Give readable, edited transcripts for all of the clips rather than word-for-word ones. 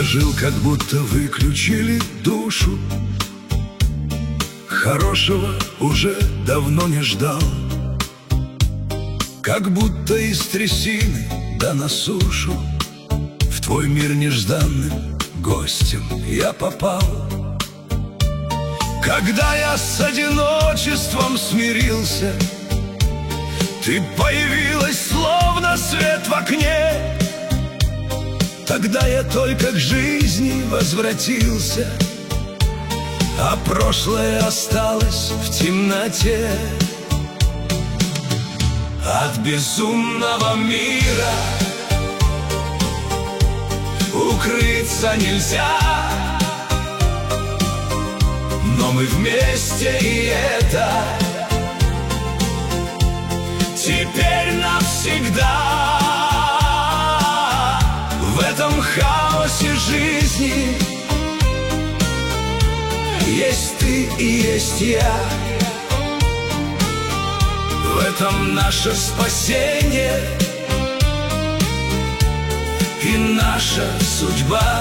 жил, как будто выключили душу. Хорошего уже давно не ждал, как будто из трясины да на сушу. В твой мир нежданным гостем я попал. Когда я с одиночеством смирился, ты появилась, словно свет в окне. Тогда я только к жизни возвратился, а прошлое осталось в темноте. От безумного мира укрыться нельзя, но мы вместе, и это теперь навсегда. В этом хаосе жизни есть ты и есть я. В этом наше спасение и наша судьба.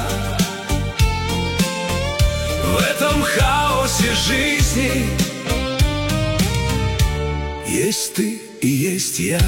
В этом хаосе жизни есть ты и есть я.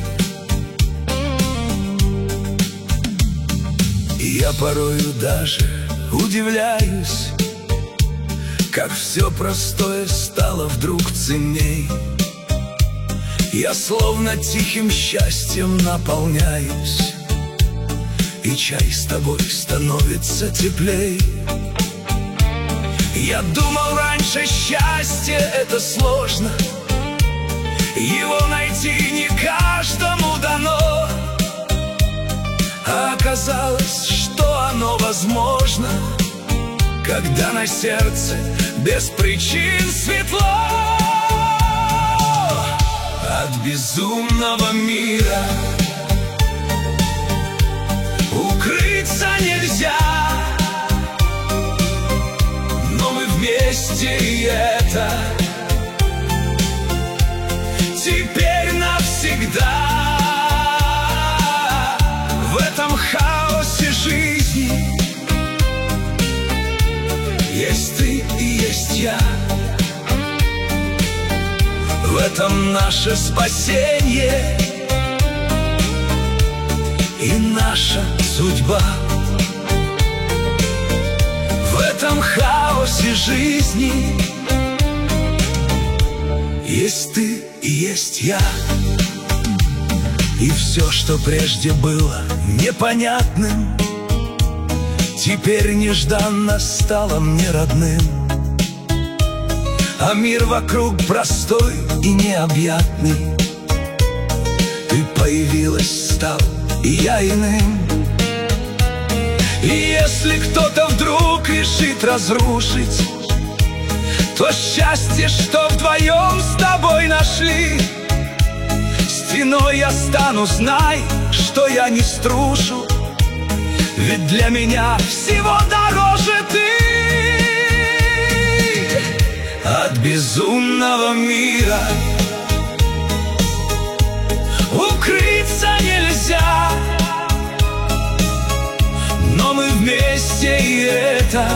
И я порою даже удивляюсь, как все простое стало вдруг ценней. Я словно тихим счастьем наполняюсь, и чай с тобой становится теплей. Я думал раньше, счастье это сложно, его найти не каждому дано. А оказалось, что оно возможно, когда на сердце без причин светло. От безумного мира укрыться нельзя, но мы вместе, и это теперь навсегда. В этом хаосе жизни есть ты и есть я. В этом наше спасение и наша судьба. В этом хаосе жизни есть ты и есть я. И все, что прежде было непонятным, теперь нежданно стало мне родным. А мир вокруг простой и необъятный. Ты появилась, стал и я иным. И если кто-то вдруг решит разрушить то счастье, что вдвоем с тобой нашли, стеной я стану, знай, что я не струшу, ведь для меня всего дороже ты. От безумного мира укрыться нельзя, но мы вместе, и это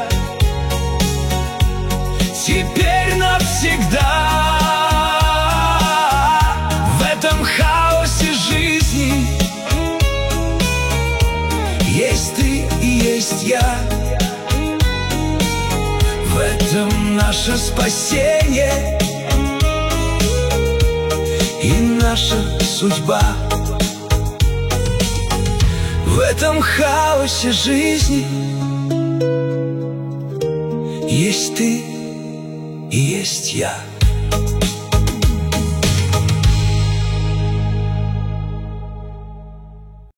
теперь навсегда. В этом хаосе жизни есть ты и есть я. В этом наше спасение и наша судьба. В этом хаосе жизни есть ты и есть я.